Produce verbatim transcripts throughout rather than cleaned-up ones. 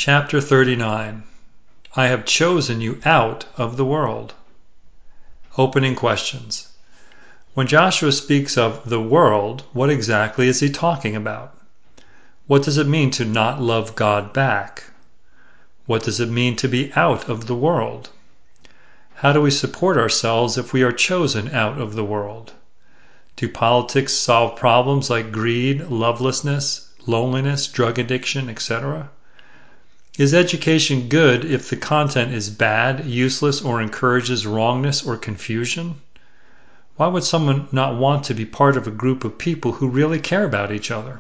Chapter thirty-nine. I have chosen you out of the world. Opening questions. When Joshua speaks of the world, what exactly is he talking about? What does it mean to not love God back? What does it mean to be out of the world? How do we support ourselves if we are chosen out of the world? Do politics solve problems like greed, lovelessness, loneliness, drug addiction, et cetera? Is education good if the content is bad, useless, or encourages wrongness or confusion? Why would someone not want to be part of a group of people who really care about each other?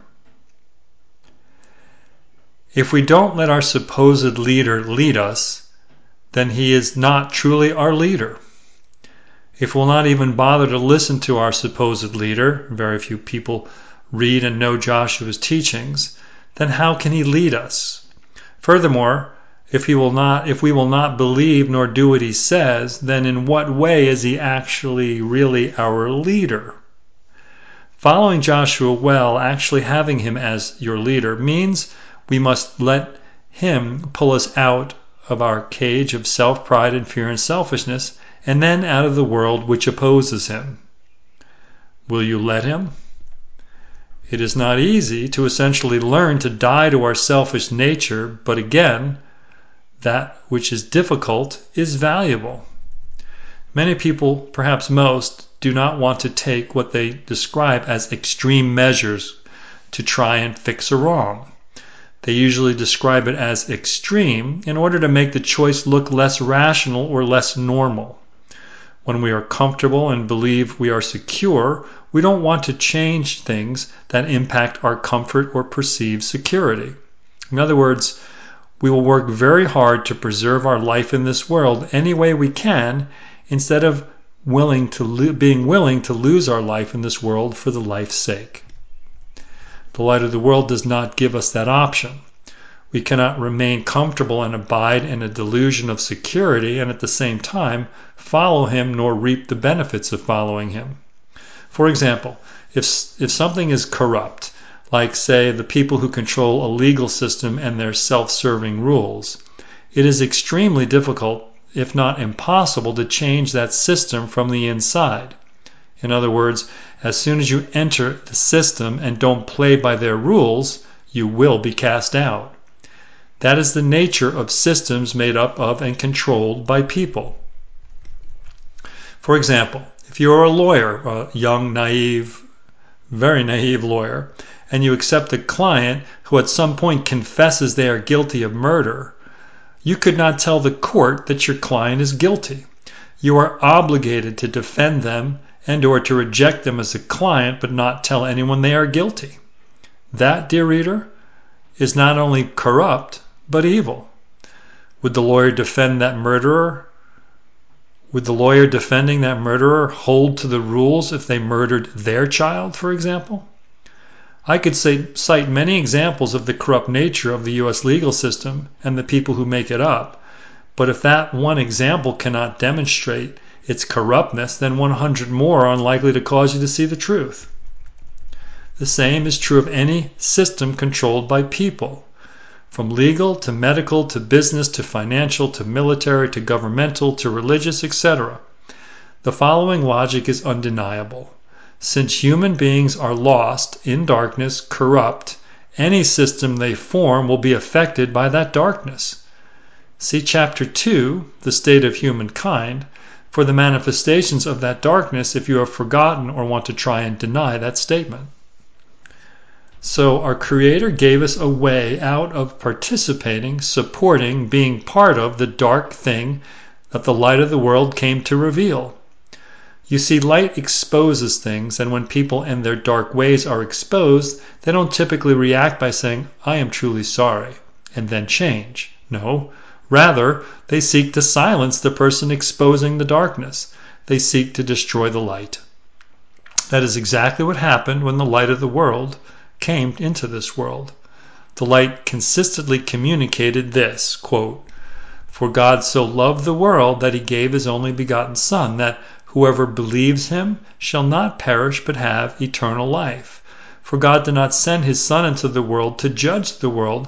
If we don't let our supposed leader lead us, then he is not truly our leader. If we'll not even bother to listen to our supposed leader, very few people read and know Joshua's teachings, then how can he lead us? Furthermore, if he will not, if we will not believe nor do what he says, then in what way is he actually really our leader? Following Joshua well, actually having him as your leader, means we must let him pull us out of our cage of self-pride and fear and selfishness, and then out of the world which opposes him. Will you let him? It is not easy to essentially learn to die to our selfish nature, but again, that which is difficult is valuable. Many people, perhaps most, do not want to take what they describe as extreme measures to try and fix a wrong. They usually describe it as extreme in order to make the choice look less rational or less normal. When we are comfortable and believe we are secure, we don't want to change things that impact our comfort or perceived security. In other words, we will work very hard to preserve our life in this world any way we can, instead of willing to lo- being willing to lose our life in this world for the life's sake. The light of the world does not give us that option. We cannot remain comfortable and abide in a delusion of security and at the same time follow him nor reap the benefits of following him. For example, if, if something is corrupt, like say the people who control a legal system and their self-serving rules, it is extremely difficult, if not impossible, to change that system from the inside. In other words, as soon as you enter the system and don't play by their rules, you will be cast out. That is the nature of systems made up of and controlled by people. For example, if you are a lawyer, a young, naive, very naive lawyer, and you accept a client who at some point confesses they are guilty of murder, you could not tell the court that your client is guilty. You are obligated to defend them and or to reject them as a client, but not tell anyone they are guilty. That, dear reader, is not only corrupt, but evil. Would the lawyer defend that murderer? Would the lawyer defending that murderer hold to the rules if they murdered their child, for example? I could say, cite many examples of the corrupt nature of the U S legal system and the people who make it up, but if that one example cannot demonstrate its corruptness, then one hundred more are unlikely to cause you to see the truth. The same is true of any system controlled by people. From legal to medical to business to financial to military to governmental to religious, et cetera. The following logic is undeniable. Since human beings are lost in darkness, corrupt, any system they form will be affected by that darkness. See Chapter two, The State of Humankind, for the manifestations of that darkness if you have forgotten or want to try and deny that statement. So our Creator gave us a way out of participating, supporting, being part of the dark thing that the light of the world came to reveal. You see, light exposes things, and when people and their dark ways are exposed, they don't typically react by saying, "I am truly sorry," and then change. No, rather, they seek to silence the person exposing the darkness. They seek to destroy the light. That is exactly what happened when the light of the world came into this world. The light consistently communicated this, quote, "For God so loved the world that he gave his only begotten Son, that whoever believes him shall not perish but have eternal life. For God did not send his Son into the world to judge the world,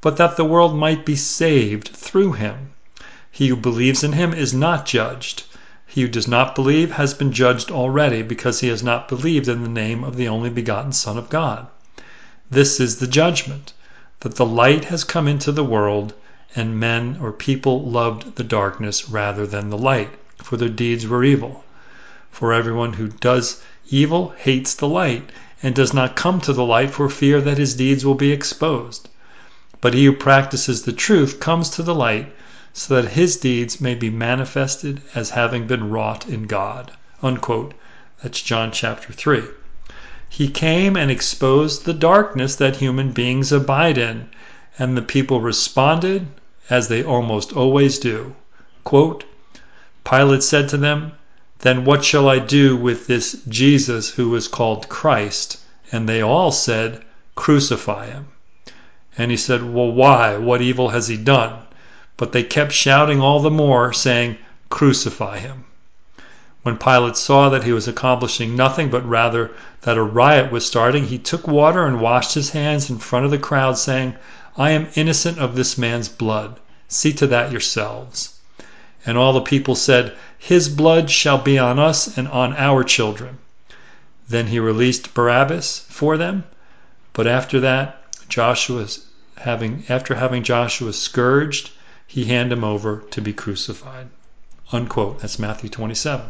but that the world might be saved through him. He who believes in him is not judged. He who does not believe has been judged already, because he has not believed in the name of the only begotten Son of God. This is the judgment, that the light has come into the world, and men or people loved the darkness rather than the light, for their deeds were evil. For everyone who does evil hates the light, and does not come to the light for fear that his deeds will be exposed. But he who practices the truth comes to the light, so that his deeds may be manifested as having been wrought in God." Unquote. That's John chapter three. He came and exposed the darkness that human beings abide in, and the people responded as they almost always do. Quote, "Pilate said to them, 'Then what shall I do with this Jesus who is called Christ?' And they all said, 'Crucify him.' And he said, 'Well, why? What evil has he done?' But they kept shouting all the more, saying, 'Crucify him.' When Pilate saw that he was accomplishing nothing, but rather that a riot was starting, he took water and washed his hands in front of the crowd, saying, 'I am innocent of this man's blood. See to that yourselves.' And all the people said, 'His blood shall be on us and on our children.' Then he released Barabbas for them. But after that, Joshua, having, after having Joshua scourged, he handed him over to be crucified." Unquote. That's Matthew twenty-seven.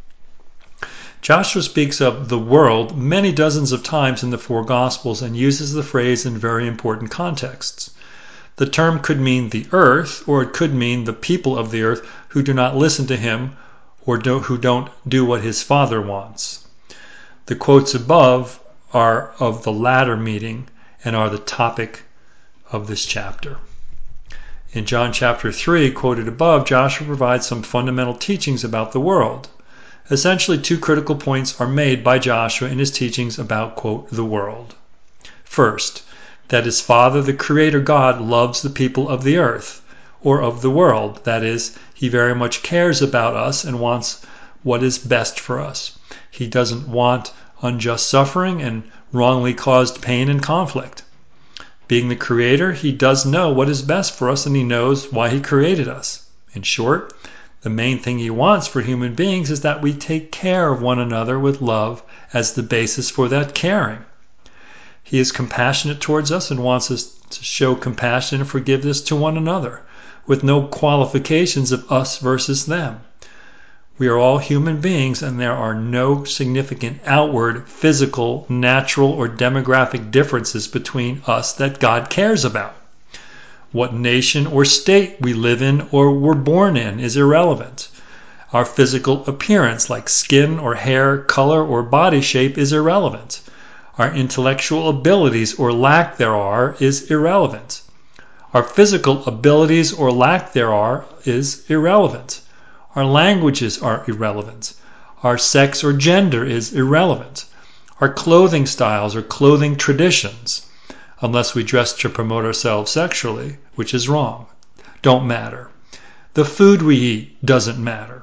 Joshua speaks of the world many dozens of times in the four Gospels and uses the phrase in very important contexts. The term could mean the earth, or it could mean the people of the earth who do not listen to him or do, who don't do what his Father wants. The quotes above are of the latter meaning and are the topic of this chapter. In John chapter three, quoted above, Joshua provides some fundamental teachings about the world. Essentially, two critical points are made by Joshua in his teachings about, quote, the world. First, that his Father, the Creator God, loves the people of the earth, or of the world. That is, he very much cares about us and wants what is best for us. He doesn't want unjust suffering and wrongly caused pain and conflict. Being the Creator, he does know what is best for us, and he knows why he created us. In short, the main thing he wants for human beings is that we take care of one another with love as the basis for that caring. He is compassionate towards us and wants us to show compassion and forgiveness to one another, with no qualifications of us versus them. We are all human beings, and there are no significant outward, physical, natural, or demographic differences between us that God cares about. What nation or state we live in or were born in is irrelevant. Our physical appearance, like skin or hair, color, or body shape, is irrelevant. Our intellectual abilities or lack thereof is irrelevant. Our physical abilities or lack thereof is irrelevant. Our languages are irrelevant. Our sex or gender is irrelevant. Our clothing styles or clothing traditions, unless we dress to promote ourselves sexually, which is wrong, don't matter. The food we eat doesn't matter.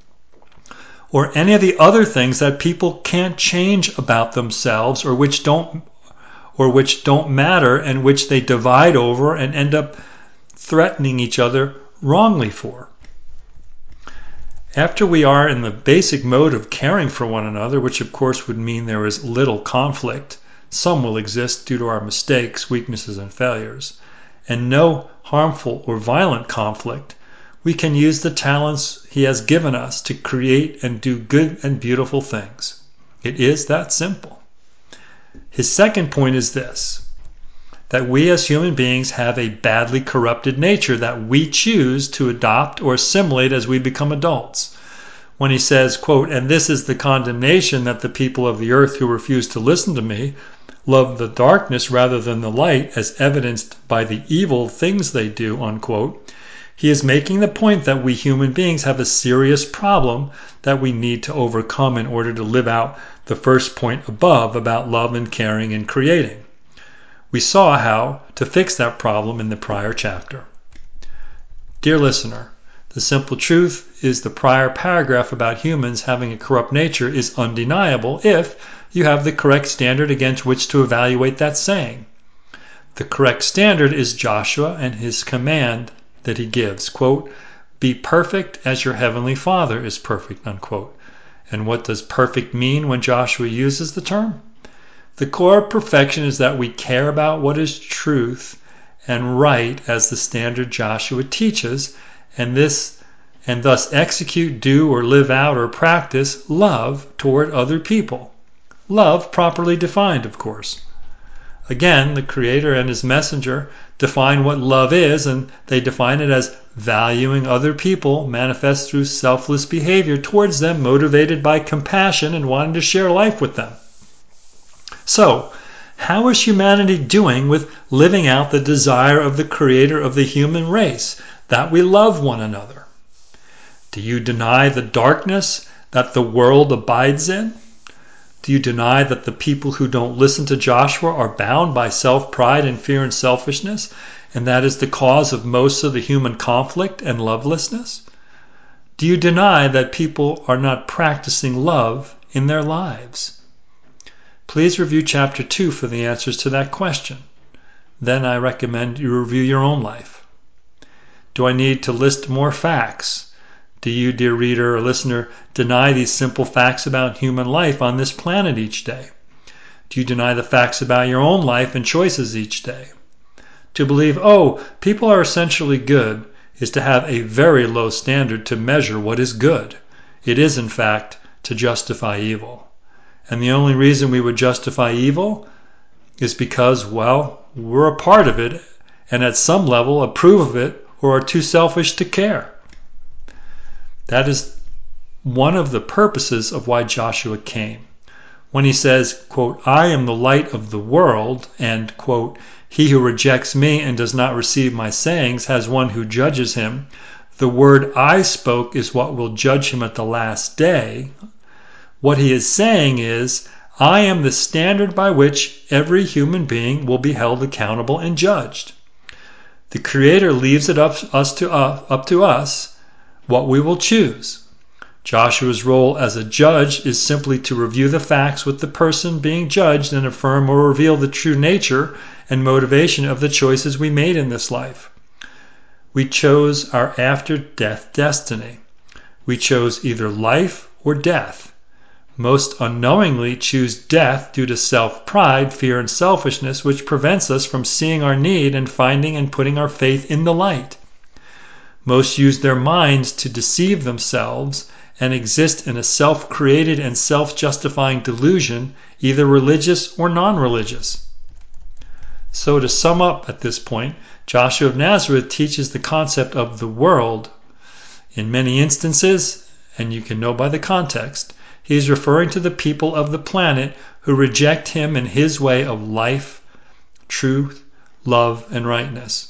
Or any of the other things that people can't change about themselves, or which don't or which don't matter, and which they divide over and end up threatening each other wrongly for. After we are in the basic mode of caring for one another, which of course would mean there is little conflict, some will exist due to our mistakes, weaknesses, and failures, and no harmful or violent conflict, we can use the talents he has given us to create and do good and beautiful things. It is that simple. His second point is this, that we as human beings have a badly corrupted nature that we choose to adopt or assimilate as we become adults. When he says, quote, "And this is the condemnation, that the people of the earth who refuse to listen to me love the darkness rather than the light, as evidenced by the evil things they do," unquote, he is making the point that we human beings have a serious problem that we need to overcome in order to live out the first point above about love and caring and creating. We saw how to fix that problem in the prior chapter. Dear listener, the simple truth is the prior paragraph about humans having a corrupt nature is undeniable if you have the correct standard against which to evaluate that saying. The correct standard is Joshua and his command that he gives, quote, "Be perfect as your heavenly Father is perfect," unquote. And what does perfect mean when Joshua uses the term? The core of perfection is that we care about what is truth and right as the standard Joshua teaches, and this and thus execute, do, or live out or practice love toward other people. Love properly defined, of course. Again, the Creator and his messenger define what love is, and they define it as valuing other people manifest through selfless behavior towards them, motivated by compassion and wanting to share life with them. So, how is humanity doing with living out the desire of the Creator of the human race, that we love one another? Do you deny the darkness that the world abides in? Do you deny that the people who don't listen to Joshua are bound by self-pride and fear and selfishness, and that is the cause of most of the human conflict and lovelessness? Do you deny that people are not practicing love in their lives? Please review chapter two for the answers to that question. Then I recommend you review your own life. Do I need to list more facts? Do you, dear reader or listener, deny these simple facts about human life on this planet each day? Do you deny the facts about your own life and choices each day? To believe, oh, people are essentially good, is to have a very low standard to measure what is good. It is, in fact, to justify evil. And the only reason we would justify evil is because, well, we're a part of it, and at some level approve of it, or are too selfish to care. That is one of the purposes of why Joshua came. When he says, quote, "I am the light of the world," and, quote, "He who rejects me and does not receive my sayings has one who judges him. The word I spoke is what will judge him at the last day." What he is saying is, I am the standard by which every human being will be held accountable and judged. The Creator leaves it up, us to, uh, up to us what we will choose. Joshua's role as a judge is simply to review the facts with the person being judged and affirm or reveal the true nature and motivation of the choices we made in this life. We chose our after-death destiny. We chose either life or death. Most unknowingly choose death due to self-pride, fear, and selfishness, which prevents us from seeing our need and finding and putting our faith in the light. Most use their minds to deceive themselves and exist in a self-created and self-justifying delusion, either religious or non-religious. So to sum up at this point, Joshua of Nazareth teaches the concept of the world. In many instances, and you can know by the context, he is referring to the people of the planet who reject him and his way of life, truth, love, and rightness.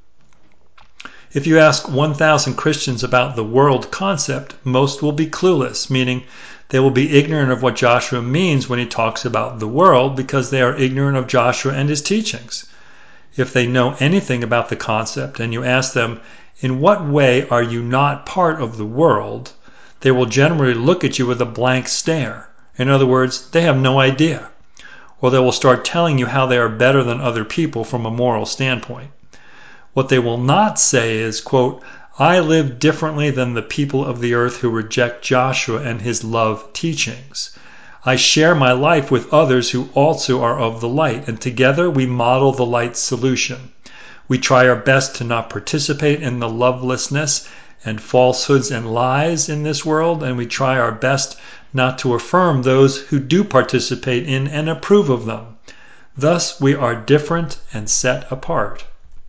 If you ask one thousand Christians about the world concept, most will be clueless, meaning they will be ignorant of what Joshua means when he talks about the world because they are ignorant of Joshua and his teachings. If they know anything about the concept and you ask them, in what way are you not part of the world, they will generally look at you with a blank stare. In other words, they have no idea. Or they will start telling you how they are better than other people from a moral standpoint. What they will not say is, quote, "I live differently than the people of the earth who reject Joshua and his love teachings. I share my life with others who also are of the light, and together we model the light's solution. We try our best to not participate in the lovelessness and falsehoods and lies in this world, and we try our best not to affirm those who do participate in and approve of them. Thus we are different and set apart."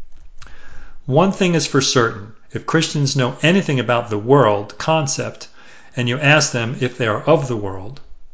One thing is for certain, if Christians know anything about the world concept, and you ask them if they are of the world,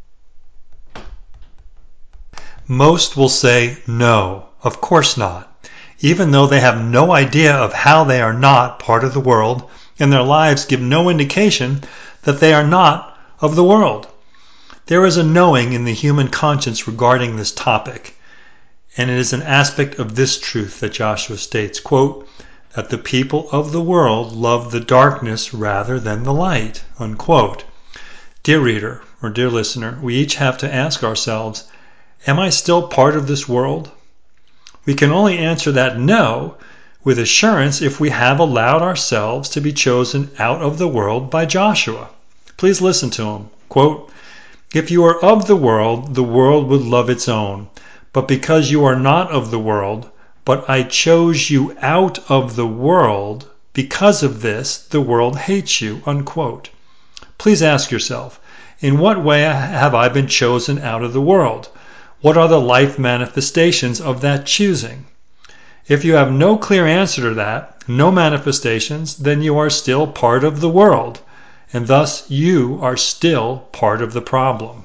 most will say no, of course not, even though they have no idea of how they are not part of the world, and their lives give no indication that they are not of the world. There is a knowing in the human conscience regarding this topic, and it is an aspect of this truth that Joshua states, quote, "that the people of the world love the darkness rather than the light," unquote. Dear reader, or dear listener, we each have to ask ourselves, am I still part of this world? We can only answer that no with assurance if we have allowed ourselves to be chosen out of the world by Joshua. Please listen to him. Quote, "If you are of the world, the world would love its own. But because you are not of the world, but I chose you out of the world, because of this, the world hates you." Unquote. Please ask yourself, in what way have I been chosen out of the world? What are the life manifestations of that choosing? If you have no clear answer to that, no manifestations, then you are still part of the world, and thus you are still part of the problem.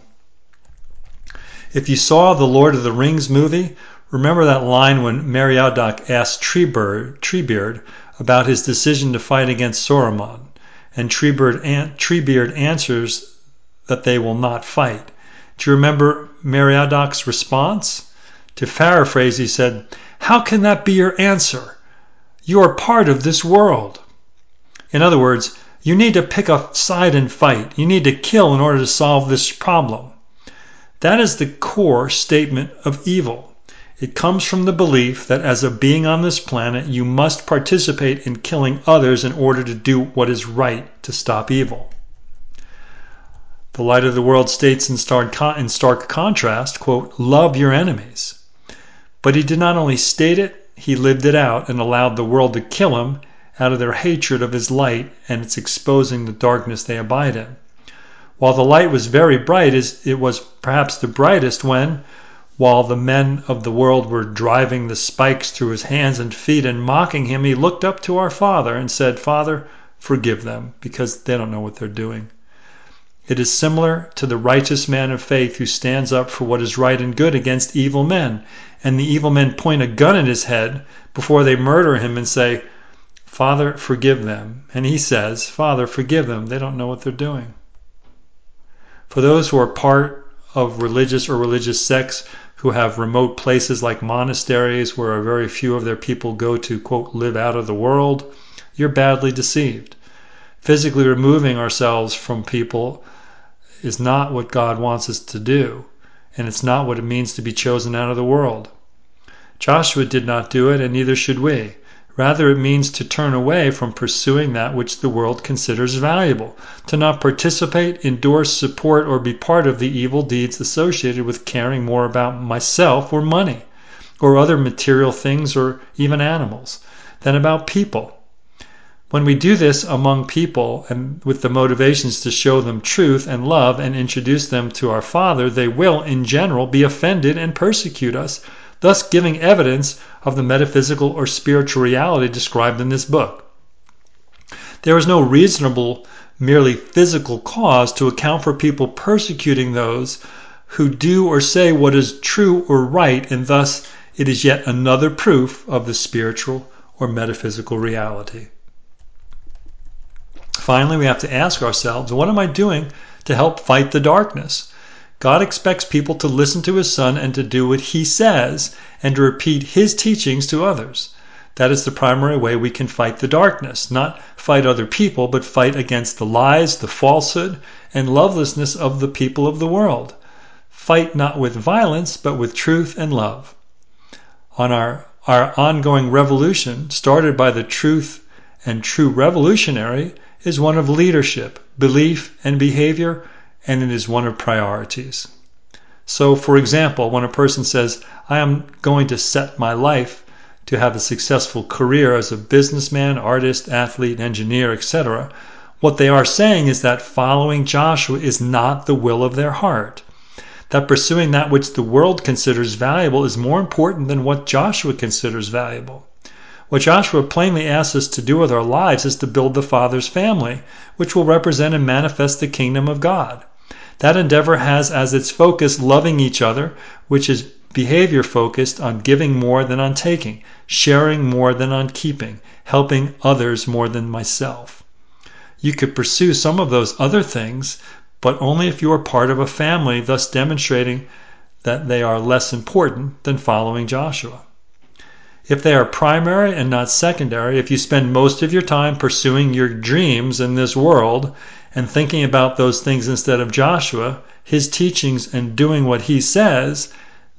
If you saw the Lord of the Rings movie, remember that line when Meriadoc asked Treebeard, Treebeard about his decision to fight against Saruman, and Treebeard, an, Treebeard answers that they will not fight. Do you remember Meriadoc's response? To paraphrase, he said, "How can that be your answer? You are part of this world." In other words, you need to pick a side and fight. You need to kill in order to solve this problem. That is the core statement of evil. It comes from the belief that as a being on this planet, you must participate in killing others in order to do what is right to stop evil. The light of the world states in stark, in stark contrast, quote, "Love your enemies." But he did not only state it, he lived it out and allowed the world to kill him out of their hatred of his light and its exposing the darkness they abide in. While the light was very bright, it was perhaps the brightest when, while the men of the world were driving the spikes through his hands and feet and mocking him, he looked up to our Father and said, "Father, forgive them, because they don't know what they're doing." It is similar to the righteous man of faith who stands up for what is right and good against evil men, and the evil men point a gun at his head before they murder him and say, "Father, forgive them." And he says, "Father, forgive them. They don't know what they're doing." For those who are part of religious or religious sects who have remote places like monasteries where a very few of their people go to, quote, "live out of the world," you're badly deceived. Physically removing ourselves from people is not what God wants us to do, and it's not what it means to be chosen out of the world. Joshua did not do it, and neither should we. Rather, it means to turn away from pursuing that which the world considers valuable, to not participate, endorse, support, or be part of the evil deeds associated with caring more about myself or money, or other material things or even animals, than about people. When we do this among people and with the motivations to show them truth and love and introduce them to our Father, they will, in general, be offended and persecute us, thus giving evidence of the metaphysical or spiritual reality described in this book. There is no reasonable, merely physical cause to account for people persecuting those who do or say what is true or right, and thus it is yet another proof of the spiritual or metaphysical reality. Finally, we have to ask ourselves, what am I doing to help fight the darkness? God expects people to listen to his Son and to do what he says and to repeat his teachings to others. That is the primary way we can fight the darkness. Not fight other people, but fight against the lies, the falsehood, and lovelessness of the people of the world. Fight not with violence, but with truth and love. On our, our ongoing revolution, started by the truth and true revolutionary, is one of leadership, belief, and behavior, and it is one of priorities. So, for example, when a person says, "I am going to set my life to have a successful career as a businessman, artist, athlete, engineer, et cetera" what they are saying is that following Joshua is not the will of their heart. That pursuing that which the world considers valuable is more important than what Joshua considers valuable. What Joshua plainly asks us to do with our lives is to build the Father's family, which will represent and manifest the kingdom of God. That endeavor has as its focus loving each other, which is behavior focused on giving more than on taking, sharing more than on keeping, helping others more than myself. You could pursue some of those other things, but only if you are part of a family, thus demonstrating that they are less important than following Joshua. If they are primary and not secondary, if you spend most of your time pursuing your dreams in this world and thinking about those things instead of Joshua, his teachings, and doing what he says,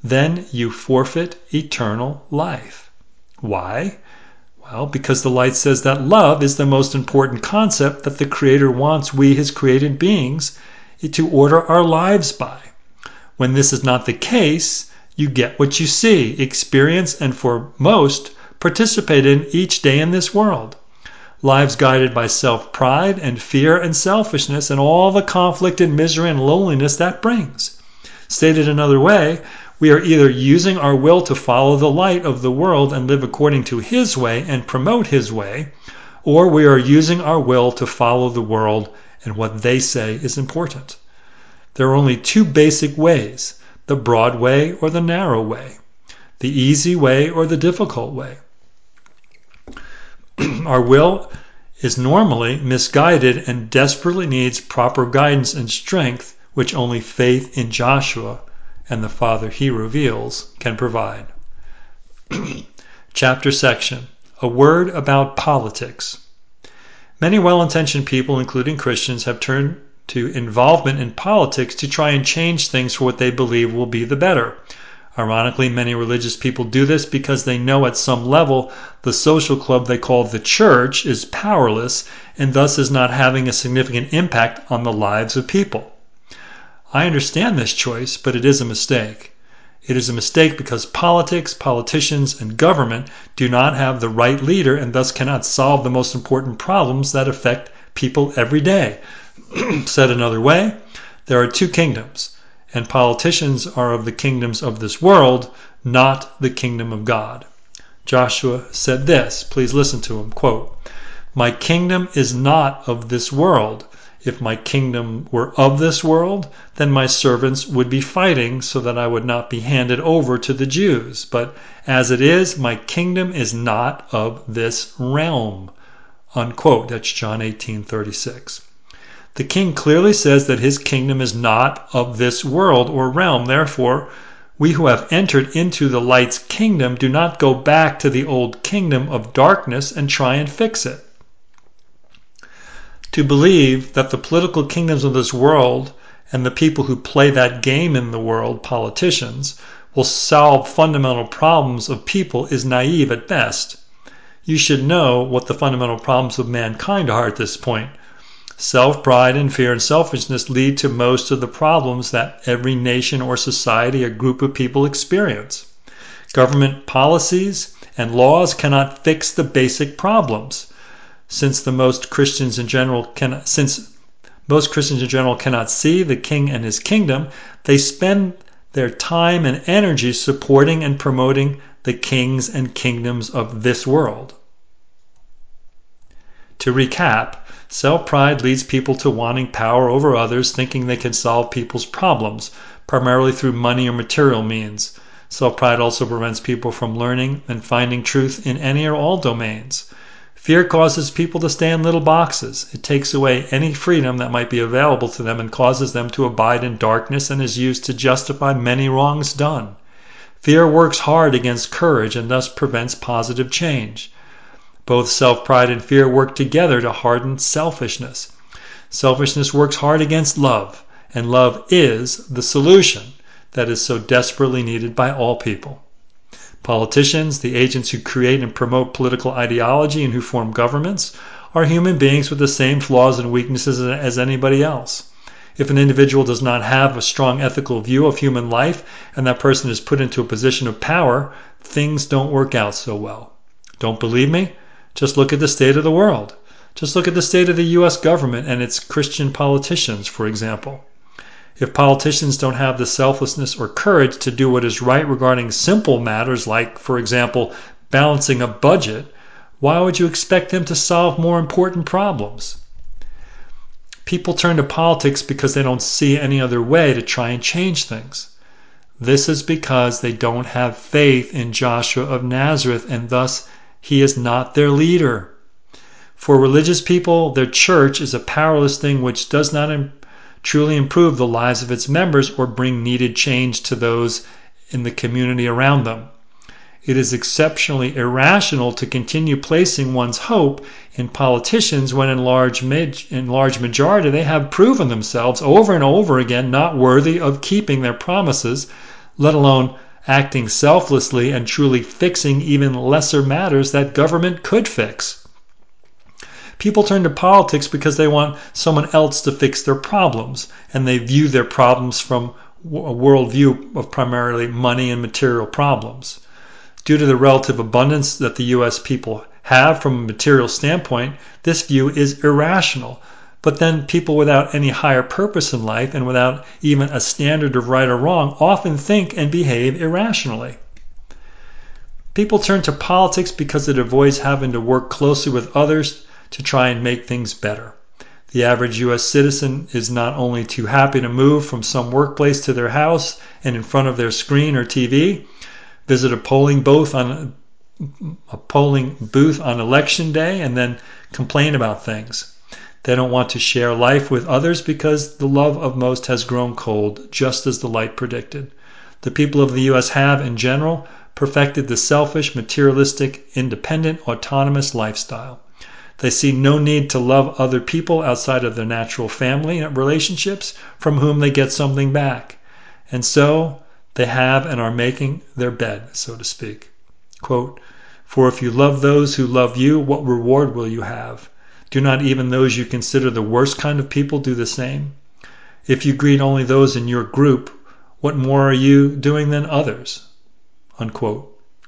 then you forfeit eternal life. Why? Well, because the light says that love is the most important concept that the Creator wants we, His created beings, to order our lives by. When this is not the case, you get what you see, experience, and for most, participate in each day in this world. Lives guided by self-pride and fear and selfishness and all the conflict and misery and loneliness that brings. Stated another way, we are either using our will to follow the light of the world and live according to His way and promote His way, or we are using our will to follow the world and what they say is important. There are only two basic ways, the broad way or the narrow way, the easy way or the difficult way. Our will is normally misguided and desperately needs proper guidance and strength, which only faith in Joshua and the Father He reveals can provide. Chapter section, a word about politics. Many well-intentioned people, including Christians, have turned to involvement in politics to try and change things for what they believe will be the better. Ironically, many religious people do this because they know at some level the social club they call the church is powerless and thus is not having a significant impact on the lives of people. I understand this choice, but it is a mistake. It is a mistake because politics, politicians, and government do not have the right leader and thus cannot solve the most important problems that affect people every day. Said another way, there are two kingdoms, and politicians are of the kingdoms of this world, not the kingdom of God. Joshua said this, please listen to him, quote, "My kingdom is not of this world. If my kingdom were of this world, then my servants would be fighting so that I would not be handed over to the Jews. But as it is, my kingdom is not of this realm." Unquote. That's John eighteen thirty-six. The king clearly says that his kingdom is not of this world or realm. Therefore, we who have entered into the light's kingdom do not go back to the old kingdom of darkness and try and fix it. To believe that the political kingdoms of this world and the people who play that game in the world, politicians, will solve fundamental problems of people is naive at best. You should know what the fundamental problems of mankind are at this point. Self-pride and fear and selfishness lead to most of the problems that every nation or society or group of people experience. Government policies and laws cannot fix the basic problems. Since the most Christians in general can, since most Christians in general cannot see the king and his kingdom, they spend their time and energy supporting and promoting the kings and kingdoms of this world. To recap, self-pride leads people to wanting power over others, thinking they can solve people's problems, primarily through money or material means. Self-pride also prevents people from learning and finding truth in any or all domains. Fear causes people to stay in little boxes. It takes away any freedom that might be available to them and causes them to abide in darkness and is used to justify many wrongs done. Fear works hard against courage and thus prevents positive change. Both self-pride and fear work together to harden selfishness. Selfishness works hard against love, and love is the solution that is so desperately needed by all people. Politicians, the agents who create and promote political ideology and who form governments, are human beings with the same flaws and weaknesses as anybody else. If an individual does not have a strong ethical view of human life and that person is put into a position of power, things don't work out so well. Don't believe me? Just look at the state of the world. Just look at the state of the U S government and its Christian politicians, for example. If politicians don't have the selflessness or courage to do what is right regarding simple matters like, for example, balancing a budget, why would you expect them to solve more important problems? People turn to politics because they don't see any other way to try and change things. This is because they don't have faith in Joshua of Nazareth, and thus he is not their leader. For religious people, their church is a powerless thing which does not im- truly improve the lives of its members or bring needed change to those in the community around them. It is exceptionally irrational to continue placing one's hope in politicians when in large, maj- in large majority they have proven themselves over and over again not worthy of keeping their promises, let alone acting selflessly and truly fixing even lesser matters that government could fix. People turn to politics because they want someone else to fix their problems, and they view their problems from a worldview of primarily money and material problems. Due to the relative abundance that the U S people have from a material standpoint, this view is irrational. But then people without any higher purpose in life and without even a standard of right or wrong often think and behave irrationally. People turn to politics because it avoids having to work closely with others to try and make things better. The average U S citizen is not only too happy to move from some workplace to their house and in front of their screen or T V, visit a polling booth on a polling booth on election day, and then complain about things. They don't want to share life with others because the love of most has grown cold, just as the light predicted. The people of the U S have, in general, perfected the selfish, materialistic, independent, autonomous lifestyle. They see no need to love other people outside of their natural family relationships from whom they get something back. And so they have and are making their bed, so to speak. Quote, "For if you love those who love you, what reward will you have? Do not even those you consider the worst kind of people do the same? If you greet only those in your group, what more are you doing than others?" Unquote.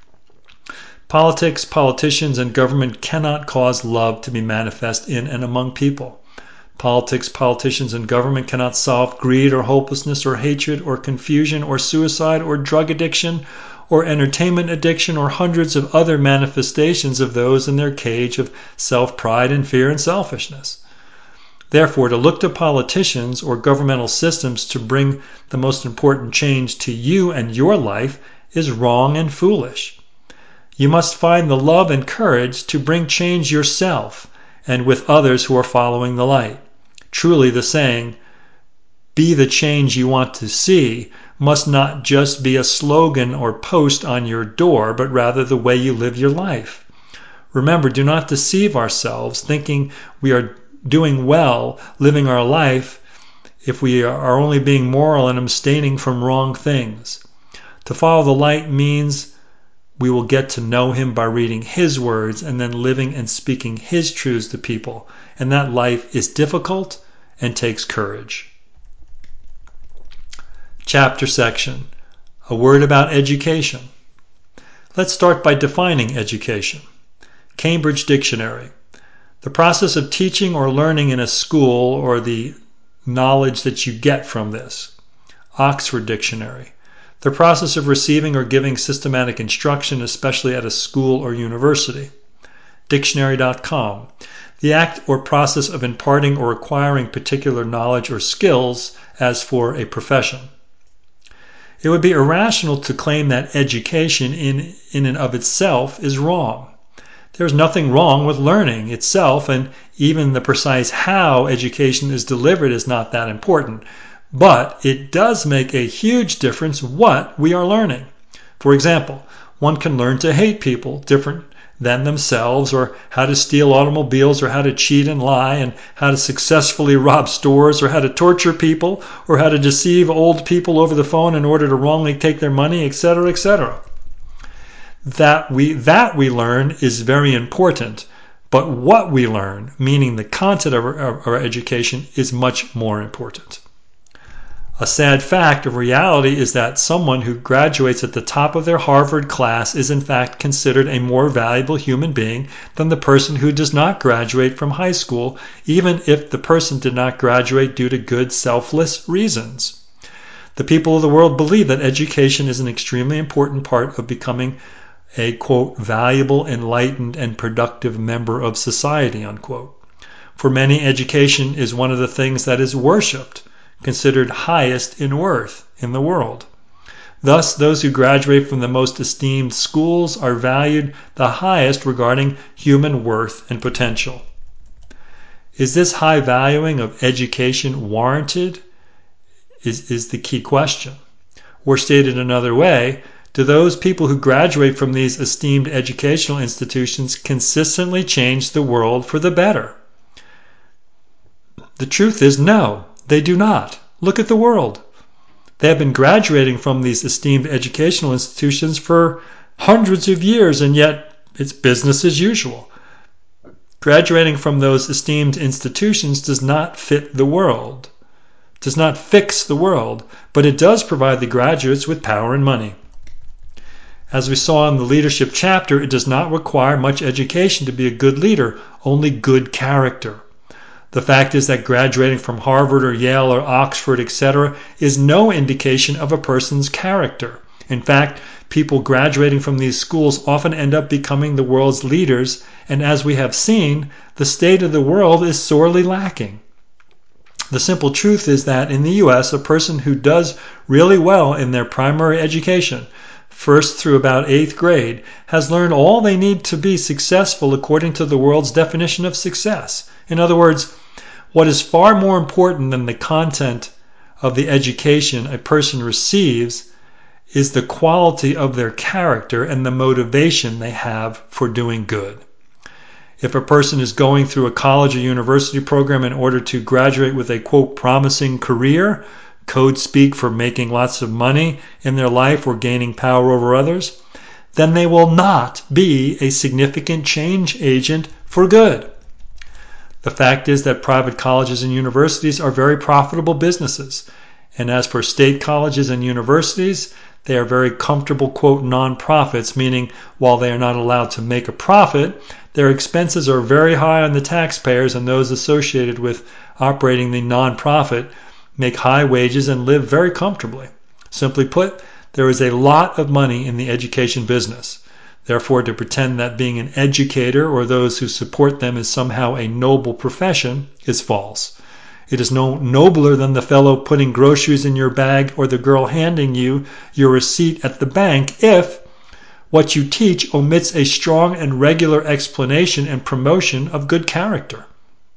Politics, politicians, and government cannot cause love to be manifest in and among people. Politics, politicians, and government cannot solve greed or hopelessness or hatred or confusion or suicide or drug addiction or entertainment addiction or hundreds of other manifestations of those in their cage of self-pride and fear and selfishness. Therefore, to look to politicians or governmental systems to bring the most important change to you and your life is wrong and foolish. You must find the love and courage to bring change yourself and with others who are following the light. Truly, the saying, "Be the change you want to see," must not just be a slogan or post on your door, but rather the way you live your life. Remember, do not deceive ourselves thinking we are doing well, living our life, if we are only being moral and abstaining from wrong things. To follow the light means we will get to know him by reading his words and then living and speaking his truths to people. And that life is difficult and takes courage. Chapter section. A word about education. Let's start by defining education. Cambridge Dictionary. The process of teaching or learning in a school or the knowledge that you get from this. Oxford Dictionary. The process of receiving or giving systematic instruction, especially at a school or university. Dictionary dot com. The act or process of imparting or acquiring particular knowledge or skills as for a profession. It would be irrational to claim that education in, in and of itself is wrong. There is nothing wrong with learning itself, and even the precise how education is delivered is not that important. But it does make a huge difference what we are learning. For example, one can learn to hate people different than themselves, or how to steal automobiles, or how to cheat and lie, and how to successfully rob stores, or how to torture people, or how to deceive old people over the phone in order to wrongly take their money, et cetera, et cetera. That we, that we learn is very important, but what we learn, meaning the content of our, of our education, is much more important. A sad fact of reality is that someone who graduates at the top of their Harvard class is in fact considered a more valuable human being than the person who does not graduate from high school, even if the person did not graduate due to good, selfless reasons. The people of the world believe that education is an extremely important part of becoming a, quote, valuable, enlightened, and productive member of society, unquote. For many, education is one of the things that is worshipped, considered highest in worth in the world. Thus, those who graduate from the most esteemed schools are valued the highest regarding human worth and potential. Is this high valuing of education warranted? Is, is the key question. Or stated another way, do those people who graduate from these esteemed educational institutions consistently change the world for the better? The truth is no. They do not. Look at the world. They have been graduating from these esteemed educational institutions for hundreds of years, and yet it's business as usual. Graduating from those esteemed institutions does not fit the world, does not fix the world, but it does provide the graduates with power and money. As we saw in the leadership chapter, it does not require much education to be a good leader, only good character. The fact is that graduating from Harvard or Yale or Oxford, et cetera, is no indication of a person's character. In fact, people graduating from these schools often end up becoming the world's leaders, and as we have seen, the state of the world is sorely lacking. The simple truth is that in the U S, a person who does really well in their primary education, first through about eighth grade, has learned all they need to be successful according to the world's definition of success. In other words, what is far more important than the content of the education a person receives is the quality of their character and the motivation they have for doing good. If a person is going through a college or university program in order to graduate with a, quote, promising career, code speak for making lots of money in their life or gaining power over others, then they will not be a significant change agent for good. The fact is that private colleges and universities are very profitable businesses. And as for state colleges and universities, they are very comfortable, quote, non-profits, meaning while they are not allowed to make a profit, their expenses are very high on the taxpayers, and those associated with operating the non-profit make high wages and live very comfortably. Simply put, there is a lot of money in the education business. Therefore, to pretend that being an educator or those who support them is somehow a noble profession is false. It is no nobler than the fellow putting groceries in your bag or the girl handing you your receipt at the bank if what you teach omits a strong and regular explanation and promotion of good character.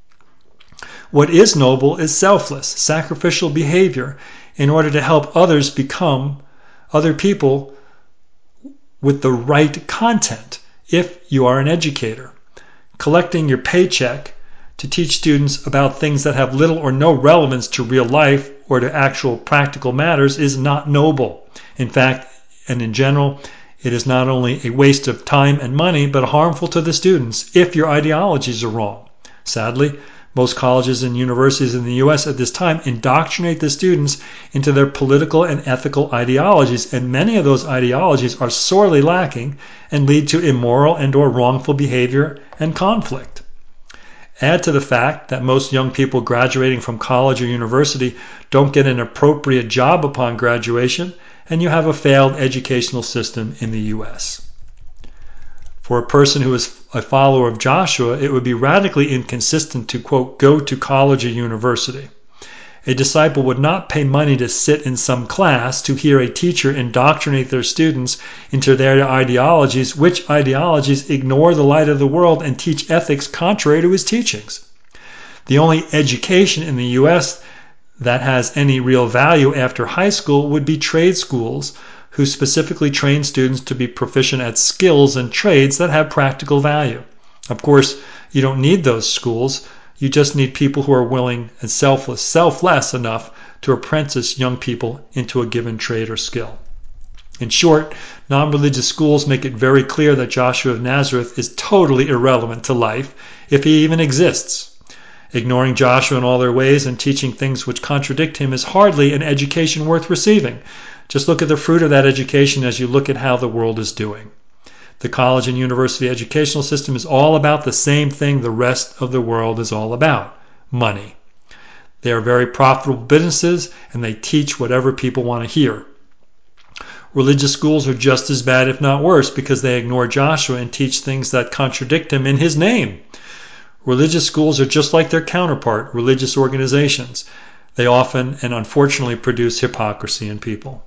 What is noble is selfless, sacrificial behavior in order to help others become other people with the right content if you are an educator. Collecting your paycheck to teach students about things that have little or no relevance to real life or to actual practical matters is not noble. In fact, and in general, it is not only a waste of time and money, but harmful to the students if your ideologies are wrong. Sadly, most colleges and universities in the U S at this time indoctrinate the students into their political and ethical ideologies, and many of those ideologies are sorely lacking and lead to immoral and or wrongful behavior and conflict. Add to the fact that most young people graduating from college or university don't get an appropriate job upon graduation, and you have a failed educational system in the U S. For a person who is a follower of Joshua, it would be radically inconsistent to, quote, go to college or university. A disciple would not pay money to sit in some class to hear a teacher indoctrinate their students into their ideologies, which ideologies ignore the light of the world and teach ethics contrary to his teachings. The only education in the U S that has any real value after high school would be trade schools, who specifically train students to be proficient at skills and trades that have practical value. Of course, you don't need those schools. You just need people who are willing and selfless, selfless enough to apprentice young people into a given trade or skill. In short, non-religious schools make it very clear that Joshua of Nazareth is totally irrelevant to life, if he even exists. Ignoring Joshua in all their ways and teaching things which contradict him is hardly an education worth receiving. Just look at the fruit of that education as you look at how the world is doing. The college and university educational system is all about the same thing the rest of the world is all about: money. They are very profitable businesses, and they teach whatever people want to hear. Religious schools are just as bad, if not worse, because they ignore Joshua and teach things that contradict him in his name. Religious schools are just like their counterpart, religious organizations. They often and unfortunately produce hypocrisy in people.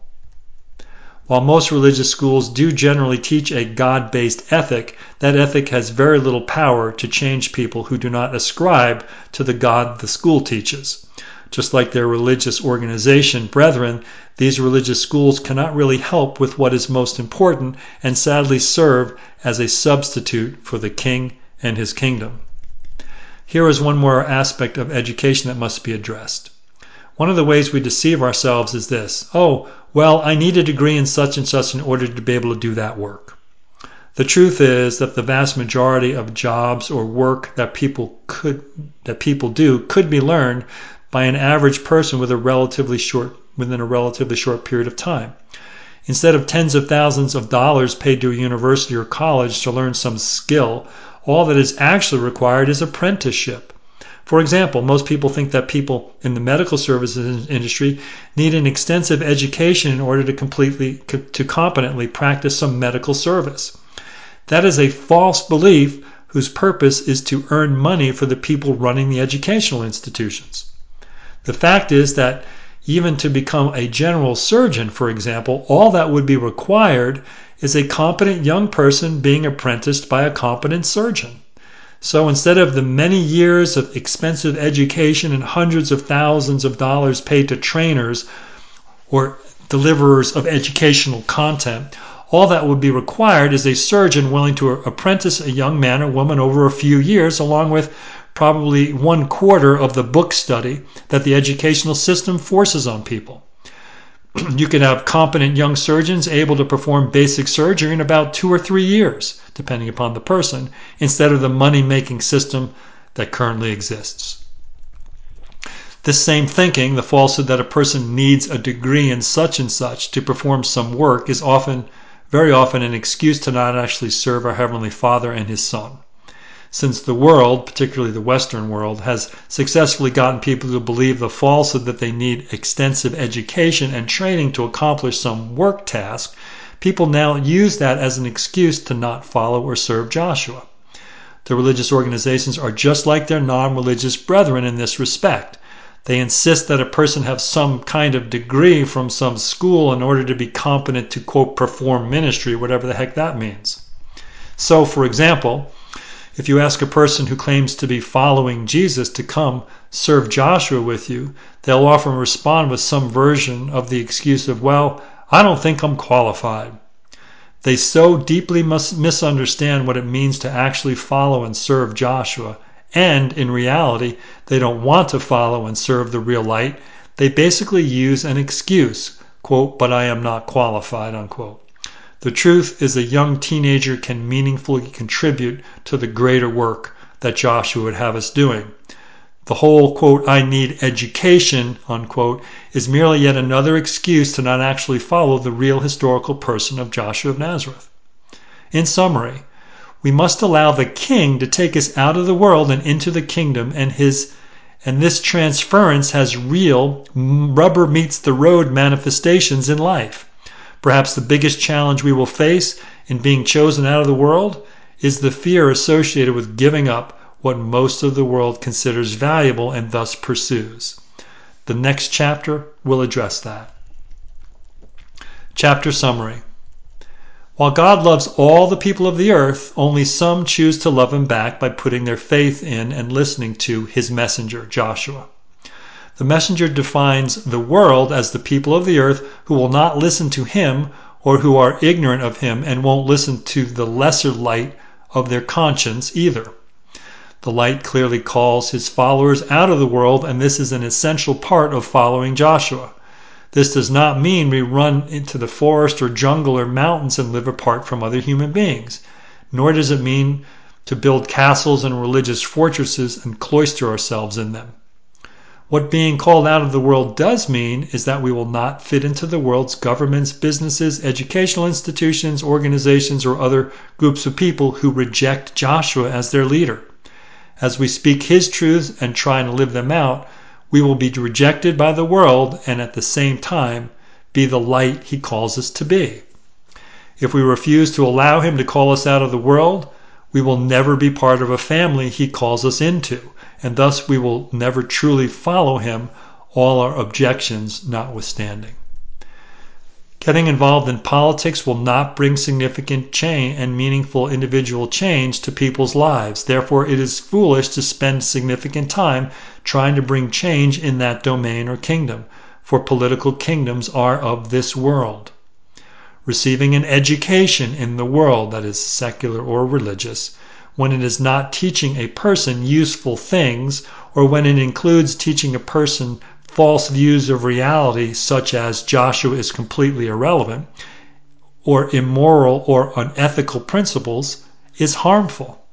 While most religious schools do generally teach a God-based ethic, that ethic has very little power to change people who do not ascribe to the God the school teaches. Just like their religious organization brethren, these religious schools cannot really help with what is most important and sadly serve as a substitute for the king and his kingdom. Here is one more aspect of education that must be addressed. One of the ways we deceive ourselves is this: oh, well, I need a degree in such and such in order to be able to do that work. The truth is that the vast majority of jobs or work that people could that people do could be learned by an average person with a relatively short within a relatively short period of time. Instead of tens of thousands of dollars paid to a university or college to learn some skill, all that is actually required is apprenticeship. For example, most people think that people in the medical services industry need an extensive education in order to completely to competently practice some medical service. That is a false belief whose purpose is to earn money for the people running the educational institutions. The fact is that even to become a general surgeon, for example, all that would be required is a competent young person being apprenticed by a competent surgeon. So instead of the many years of expensive education and hundreds of thousands of dollars paid to trainers or deliverers of educational content, all that would be required is a surgeon willing to apprentice a young man or woman over a few years, along with probably one quarter of the book study that the educational system forces on people. You can have competent young surgeons able to perform basic surgery in about two or three years, depending upon the person, instead of the money-making system that currently exists. This same thinking, the falsehood that a person needs a degree in such and such to perform some work, is often, very often, an excuse to not actually serve our Heavenly Father and His Son. Since the world, particularly the Western world, has successfully gotten people to believe the falsehood that they need extensive education and training to accomplish some work task, people now use that as an excuse to not follow or serve Joshua. The religious organizations are just like their non-religious brethren in this respect. They insist that a person have some kind of degree from some school in order to be competent to, quote, perform ministry, whatever the heck that means. So, for example, if you ask a person who claims to be following Jesus to come serve Joshua with you, they'll often respond with some version of the excuse of, well, I don't think I'm qualified. They so deeply must misunderstand what it means to actually follow and serve Joshua, and in reality, they don't want to follow and serve the real light. They basically use an excuse, quote, but I am not qualified, unquote. The truth is a young teenager can meaningfully contribute to the greater work that Joshua would have us doing. The whole, quote, I need education, unquote, is merely yet another excuse to not actually follow the real historical person of Joshua of Nazareth. In summary, we must allow the King to take us out of the world and into the kingdom, and his and this transference has real rubber meets the road manifestations in life. Perhaps the biggest challenge we will face in being chosen out of the world is the fear associated with giving up what most of the world considers valuable and thus pursues. The next chapter will address that. Chapter summary. While God loves all the people of the earth, only some choose to love Him back by putting their faith in and listening to His messenger, Joshua. The messenger defines the world as the people of the earth who will not listen to him or who are ignorant of him and won't listen to the lesser light of their conscience either. The light clearly calls his followers out of the world, and this is an essential part of following Joshua. This does not mean we run into the forest or jungle or mountains and live apart from other human beings, nor does it mean to build castles and religious fortresses and cloister ourselves in them. What being called out of the world does mean is that we will not fit into the world's governments, businesses, educational institutions, organizations, or other groups of people who reject Joshua as their leader. As we speak his truths and try and live them out, we will be rejected by the world and at the same time be the light he calls us to be. If we refuse to allow him to call us out of the world, we will never be part of a family he calls us into, and thus we will never truly follow him, all our objections notwithstanding. Getting involved in politics will not bring significant change and meaningful individual change to people's lives. Therefore, it is foolish to spend significant time trying to bring change in that domain or kingdom, for political kingdoms are of this world. Receiving an education in the world, that is secular or religious, when it is not teaching a person useful things, or when it includes teaching a person false views of reality, such as Joshua is completely irrelevant, or immoral or unethical principles, is harmful.